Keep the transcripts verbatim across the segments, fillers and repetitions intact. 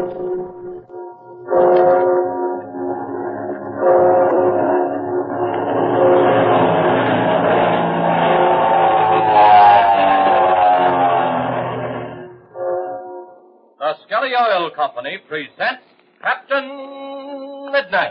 The Skelly Oil Company presents Captain Midnight.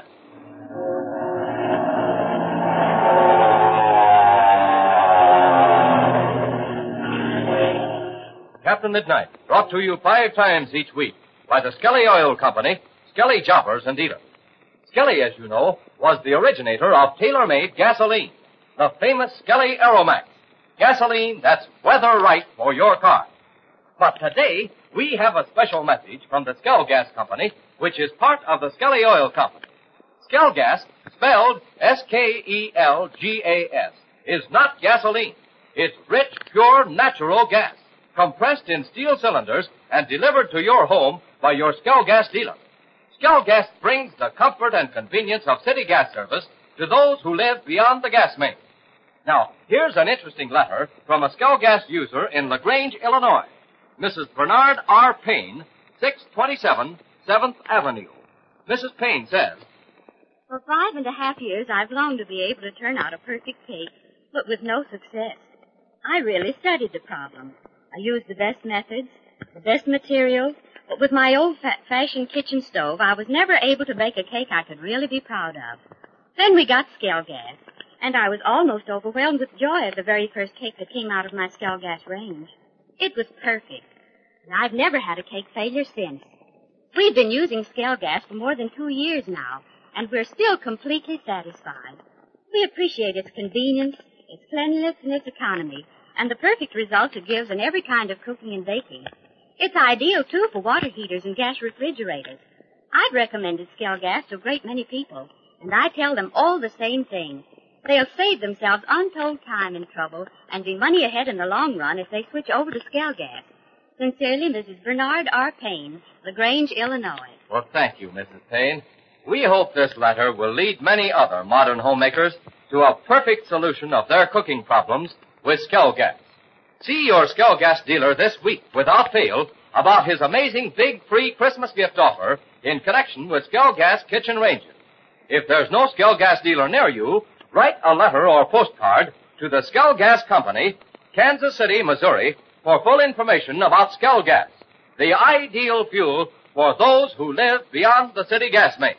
Captain Midnight, brought to you five times each week by the Skelly Oil Company, Skelly Jobbers and Dealers. Skelly, as you know, was the originator of tailor-made gasoline, the famous Skelly Aeromax, gasoline that's weather right for your car. But today, we have a special message from the Skel Gas Company, which is part of the Skelly Oil Company. Skel Gas, spelled S K E L G A S, is not gasoline. It's rich, pure, natural gas, compressed in steel cylinders and delivered to your home by your Skel Gas dealer. Skel Gas brings the comfort and convenience of city gas service to those who live beyond the gas main. Now, here's an interesting letter from a Skel Gas user in LaGrange, Illinois. Missus Bernard R. Payne, six twenty-seven seventh Avenue. Missus Payne says, For five and a half years, I've longed to be able to turn out a perfect cake, but with no success. I really studied the problem. I used the best methods, the best materials, but with my old-fashioned kitchen stove, I was never able to bake a cake I could really be proud of. Then we got Skel Gas, and I was almost overwhelmed with joy at the very first cake that came out of my Skel Gas range. It was perfect, and I've never had a cake failure since. We've been using Skel Gas for more than two years now, and we're still completely satisfied. We appreciate its convenience, its cleanliness, and its economy, and the perfect results it gives in every kind of cooking and baking. It's ideal, too, for water heaters and gas refrigerators. I've recommended Skel Gas to a great many people, and I tell them all the same thing. They'll save themselves untold time and trouble and be money ahead in the long run if they switch over to Skel Gas. Sincerely, Missus Bernard R. Payne, LaGrange, Illinois. Well, thank you, Missus Payne. We hope this letter will lead many other modern homemakers to a perfect solution of their cooking problems with Skel Gas. See your Skel Gas dealer this week without fail about his amazing big free Christmas gift offer in connection with Skel Gas kitchen ranges. If there's no Skel Gas dealer near you, write a letter or postcard to the Skel Gas Company, Kansas City, Missouri, for full information about Skel Gas, the ideal fuel for those who live beyond the city gas main.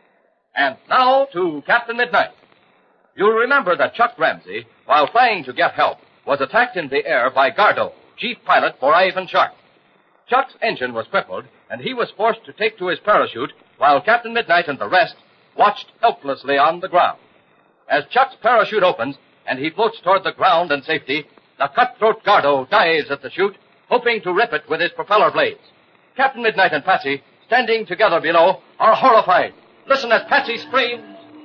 And now to Captain Midnight. You'll remember that Chuck Ramsey, while flying to get help, was attacked in the air by Gardo, chief pilot for Ivan Sharp. Chuck's engine was crippled, and he was forced to take to his parachute while Captain Midnight and the rest watched helplessly on the ground. As Chuck's parachute opens and he floats toward the ground and safety, the cutthroat Gardo dives at the chute, hoping to rip it with his propeller blades. Captain Midnight and Patsy, standing together below, are horrified. Listen as Patsy screams.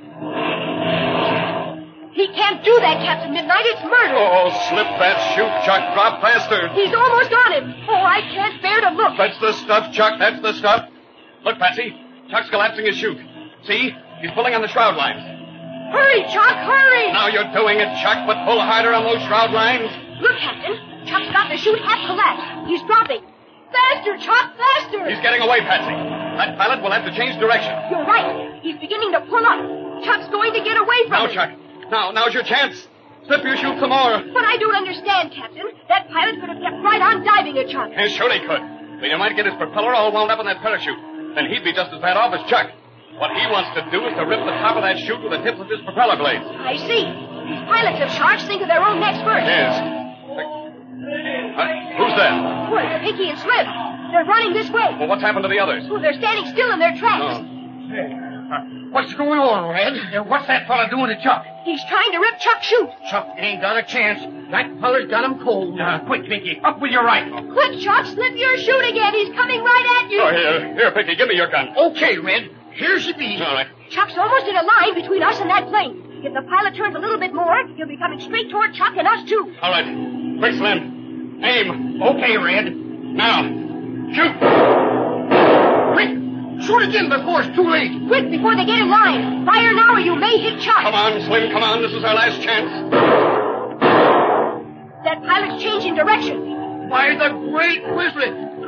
He can't do that, Captain Midnight. It's murder. Oh, slip that chute, Chuck. Drop faster. He's almost on him. Oh, I can't bear to look. That's the stuff, Chuck. That's the stuff. Look, Patsy. Chuck's collapsing his chute. See? He's pulling on the shroud lines. Hurry, Chuck, hurry. Now you're doing it, Chuck, but pull harder on those shroud lines. Look, Captain. Chuck's got the chute half collapsed. He's dropping. Faster, Chuck, faster. He's getting away, Patsy. That pilot will have to change direction. You're right. He's beginning to pull up. Chuck's going to get away from Now, him. Chuck. Now, now's your chance. Slip your chute some more. But I don't understand, Captain. That pilot could have kept right on diving at Chuck. Yeah, sure he could. But you might get his propeller all wound up in that parachute. Then he'd be just as bad off as Chuck. What he wants to do is to rip the top of that chute with the tips of his propeller blades. I see. These pilots of sharks think of their own necks first. Yes. Uh, who's that? Well, it's Pinky and Slim. They're running this way. Well, what's happened to the others? Oh, they're standing still in their tracks. Oh. What's going on, Red? Uh, what's that fella doing to Chuck? He's trying to rip Chuck's chute. Chuck ain't got a chance. That fella's got him cold. Uh, quick, Pinky, up with your rifle. Quick, Chuck, slip your chute again. He's coming right at you. Oh, here. Here, Pinky, give me your gun. Okay, Red. Here's the beat. All right. Chuck's almost in a line between us and that plane. If the pilot turns a little bit more, he'll be coming straight toward Chuck and us, too. All right. Quick, Slim. Aim. Okay, Red. Now. Shoot. Quick, shoot again before it's too late. Quick, before they get in line. Fire now or you may hit Chuck. Come on, Slim, come on. This is our last chance. That pilot's changing direction. By the great Whistler.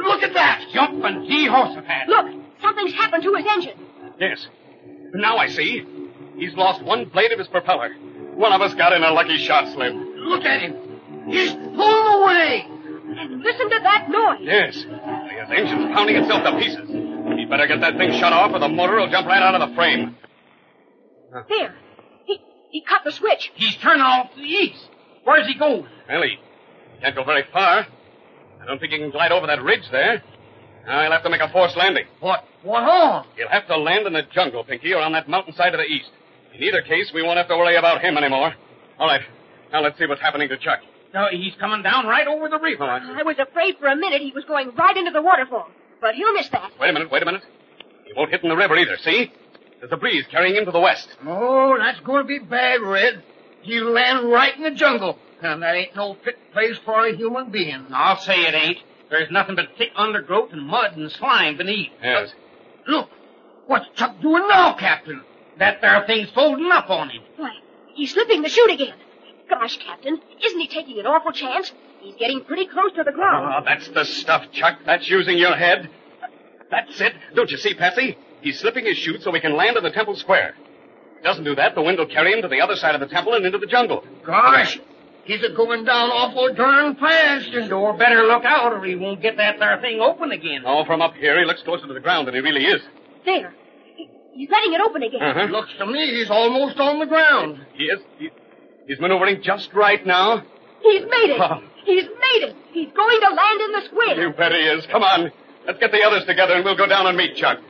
Look at that! Jumping Jehoshaphat. Look, something's happened to his engine. Yes. Now I see. He's lost one blade of his propeller. One of us got in a lucky shot, Slim. Look at him. He's pulling away. And listen to that noise. Yes. His engine's pounding itself to pieces. He'd better get that thing shut off or the motor will jump right out of the frame. There. He, he cut the switch. He's turning off to the east. Where's he going? Well, he can't go very far. I don't think he can glide over that ridge there. I'll have to make a forced landing. What? What on? He'll have to land in the jungle, Pinky, or on that mountainside to the east. In either case, we won't have to worry about him anymore. All right. Now let's see what's happening to Chuck. No, he's coming down right over the reef. I was afraid for a minute he was going right into the waterfall. But he'll miss that. Wait a minute, wait a minute. He won't hit in the river either, see? There's a breeze carrying him to the west. Oh, that's going to be bad, Red. He'll land right in the jungle. And that ain't no fit place for a human being. I'll say it ain't. There's nothing but thick undergrowth and mud and slime beneath. Yes. Uh, look, what's Chuck doing now, Captain? That there thing's folding up on him. Why, he's slipping the chute again. Gosh, Captain, isn't he taking an awful chance? He's getting pretty close to the ground. Oh, that's the stuff, Chuck. That's using your head. That's it. Don't you see, Patsy? He's slipping his chute so he can land in the temple square. If he doesn't do that, the wind will carry him to the other side of the temple and into the jungle. Gosh, he's a going down awful darn fast. And or better look out or he won't get that there thing open again. Oh, from up here, he looks closer to the ground than he really is. There. He, he's letting it open again. Uh-huh. Looks to me he's almost on the ground. He is. He, he's maneuvering just right now. He's made it. Oh. He's made it. He's going to land in the square. You bet he is. Come on. Let's get the others together and we'll go down and meet Chuck.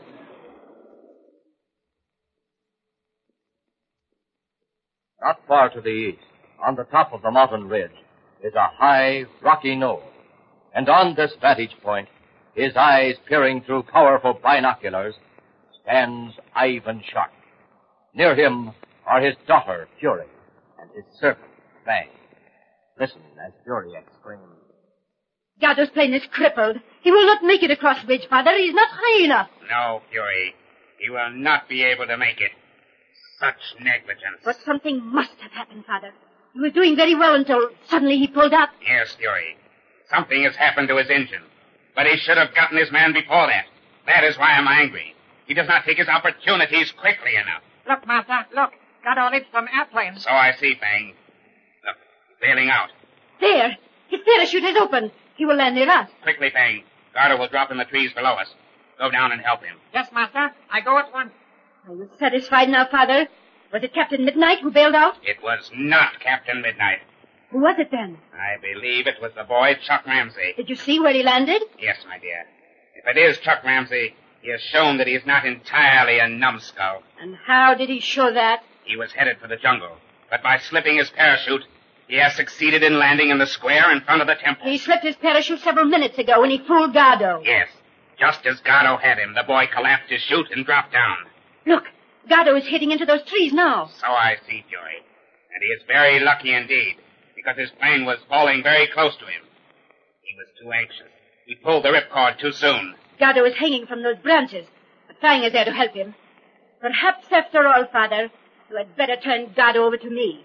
Not far to the east, on the top of the mountain ridge, is a high, rocky knoll. And on this vantage point, his eyes peering through powerful binoculars, stands Ivan Shark. Near him are his daughter, Fury, and his servant, Fang. Listen as Fury exclaims. Gado's plane is crippled. He will not make it across the ridge, Father. He's not high enough. No, Fury. He will not be able to make it. Such negligence. But something must have happened, Father. He was doing very well until suddenly he pulled up. Yes, Fury. Something has happened to his engine. But he should have gotten his man before that. That is why I'm angry. He does not take his opportunities quickly enough. Look, Master, look. Gado leaps from airplane. So I see, Fang. Look, he's bailing out. There. His parachute has opened. He will land near us. Quickly, Fang. Gardo will drop in the trees below us. Go down and help him. Yes, Master. I go at once. Are you satisfied now, Father? Was it Captain Midnight who bailed out? It was not Captain Midnight. Who was it then? I believe it was the boy Chuck Ramsey. Did you see where he landed? Yes, my dear. If it is Chuck Ramsey, he has shown that he is not entirely a numbskull. And how did he show that? He was headed for the jungle, but by slipping his parachute, he has succeeded in landing in the square in front of the temple. He slipped his parachute several minutes ago when he fooled Gado. Yes. Just as Gardo had him, the boy collapsed his chute and dropped down. Look, Gado is hitting into those trees now. So I see, Fury. And he is very lucky indeed, because his plane was falling very close to him. He was too anxious. He pulled the ripcord too soon. Gado is hanging from those branches. But Fang is there to help him. Perhaps, after all, Father, you had better turn Gado over to me.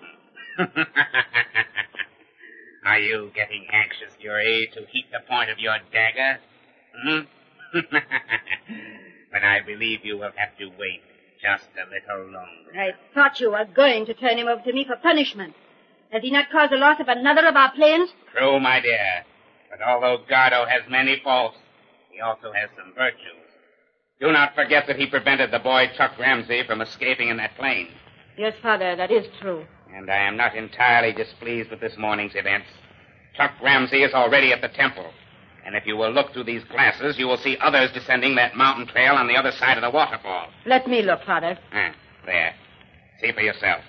Are you getting anxious, Fury, to heat the point of your dagger? Hmm? But I believe you will have to wait just a little longer. I thought you were going to turn him over to me for punishment. Has he not caused the loss of another of our planes? True, my dear. But although Gardo has many faults, he also has some virtues. Do not forget that he prevented the boy Chuck Ramsey from escaping in that plane. Yes, Father, that is true. And I am not entirely displeased with this morning's events. Chuck Ramsey is already at the temple. And if you will look through these glasses, you will see others descending that mountain trail on the other side of the waterfall. Let me look, Father. Ah, there. See for yourself.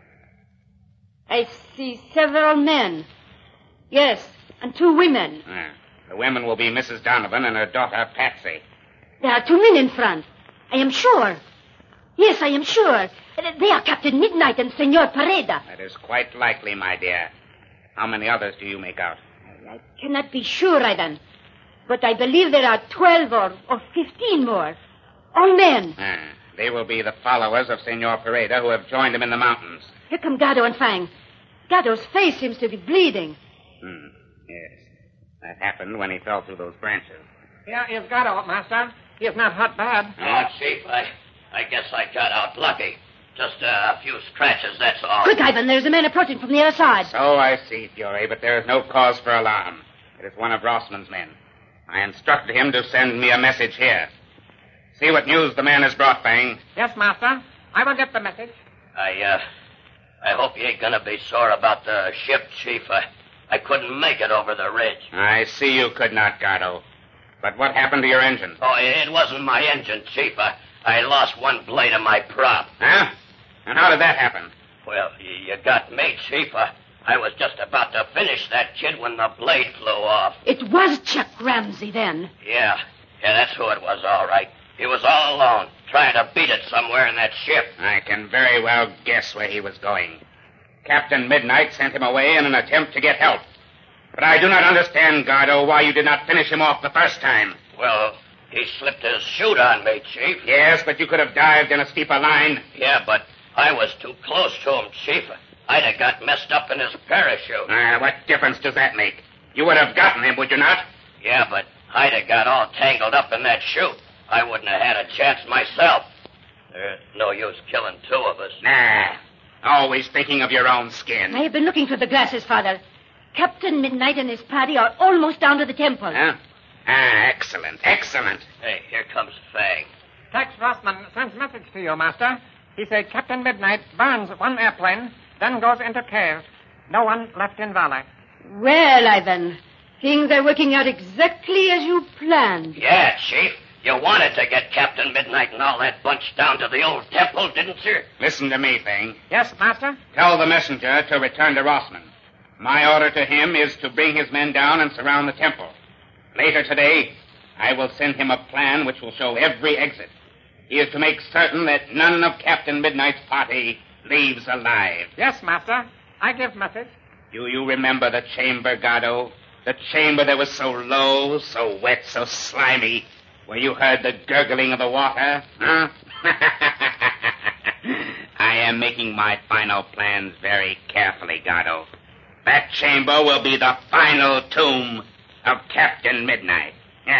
I see several men. Yes, and two women. Ah, the women will be Missus Donovan and her daughter, Patsy. There are two men in front. I am sure. Yes, I am sure. They are Captain Midnight and Senor Pareda. That is quite likely, my dear. How many others do you make out? I cannot be sure, Ivan. But I believe there are twelve or, or fifteen more. All men. Ah, they will be the followers of Senor Pareda who have joined him in the mountains. Here come Gado and Fang. Gado's face seems to be bleeding. Hmm, yes. That happened when he fell through those branches. Here is Gatto, Master. He is not hurt bad. Oh, Chief, I, I guess I got out lucky. Just uh, a few scratches, that's all. Quick, Ivan, there's a man approaching from the other side. So I see, Fury, but there is no cause for alarm. It is one of Rossman's men. I instructed him to send me a message here. See what news the man has brought, Fang. Yes, Master. I will get the message. I, uh, I hope you ain't gonna be sore about the ship, Chief. I, I couldn't make it over the ridge. I see you could not, Gatto. But what happened to your engine? Oh, it wasn't my engine, Chief. I, I lost one blade of my prop. Huh? And how did that happen? Well, you, you got me, Chief. I, I was just about to finish that kid when the blade flew off. It was Chuck Ramsey, then. Yeah. Yeah, that's who it was, all right. He was all alone, trying to beat it somewhere in that ship. I can very well guess where he was going. Captain Midnight sent him away in an attempt to get help. But I do not understand, Gatto, why you did not finish him off the first time. Well, he slipped his chute on me, Chief. Yes, but you could have dived in a steeper line. Yeah, but I was too close to him, Chief. I'd have got messed up in his parachute. Ah, what difference does that make? You would have gotten him, would you not? Yeah, but I'd have got all tangled up in that chute. I wouldn't have had a chance myself. There's no use killing two of us. Nah, always thinking of your own skin. I have been looking through the glasses, Father. Captain Midnight and his party are almost down to the temple. Huh? Ah, excellent, excellent. Hey, here comes Fang. Tex Rossman sends message to you, Master. He said Captain Midnight burns one airplane, then goes into cave. No one left in Valley. Well, Ivan, things are working out exactly as you planned. Yeah, Chief. You wanted to get Captain Midnight and all that bunch down to the old temple, didn't you? Listen to me, Fang. Yes, Master? Tell the messenger to return to Rossman. My order to him is to bring his men down and surround the temple. Later today, I will send him a plan which will show every exit. He is to make certain that none of Captain Midnight's party leaves alive. Yes, Master. I give message. Do you remember the chamber, Gatto? The chamber that was so low, so wet, so slimy, where you heard the gurgling of the water? Huh? I am making my final plans very carefully, Gatto. That chamber will be the final tomb of Captain Midnight.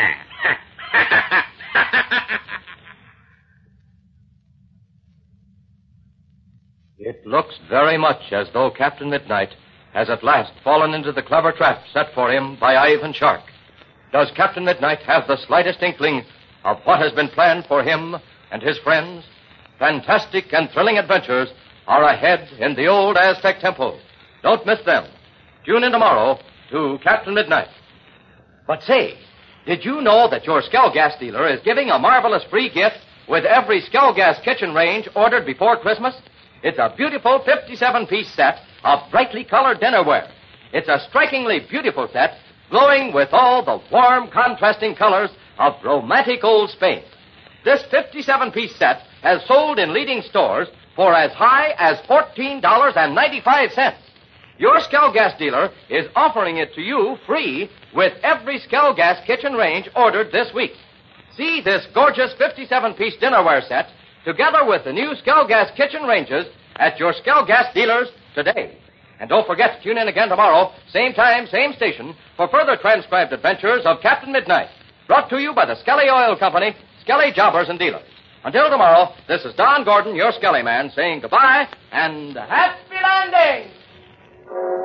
It looks very much as though Captain Midnight has at last fallen into the clever trap set for him by Ivan Shark. Does Captain Midnight have the slightest inkling of what has been planned for him and his friends? Fantastic and thrilling adventures are ahead in the old Aztec temple. Don't miss them. Tune in tomorrow to Captain Midnight. But say, did you know that your Skell Gas dealer is giving a marvelous free gift with every Skell Gas kitchen range ordered before Christmas? It's a beautiful fifty-seven piece set of brightly colored dinnerware. It's a strikingly beautiful set, glowing with all the warm, contrasting colors of romantic old Spain. This fifty-seven piece set has sold in leading stores for as high as fourteen dollars and ninety-five cents. Your Skell Gas dealer is offering it to you free with every Skell Gas kitchen range ordered this week. See this gorgeous fifty-seven piece dinnerware set together with the new Skell Gas kitchen ranges at your Skell Gas dealers today. And don't forget to tune in again tomorrow, same time, same station, for further transcribed adventures of Captain Midnight. Brought to you by the Skelly Oil Company, Skelly Jobbers and Dealers. Until tomorrow, this is Don Gordon, your Skelly Man, saying goodbye and happy landing!